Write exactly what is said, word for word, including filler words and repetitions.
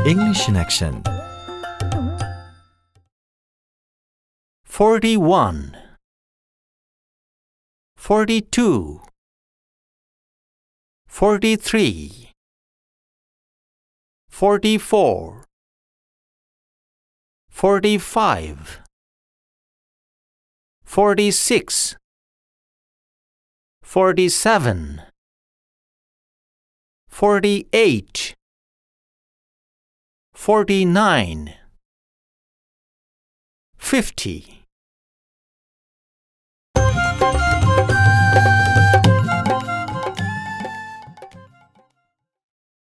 English in action. Forty-one, forty-two, forty-three, forty-four, forty-five, forty-six, forty-seven, forty-eight, forty-nine, fifty.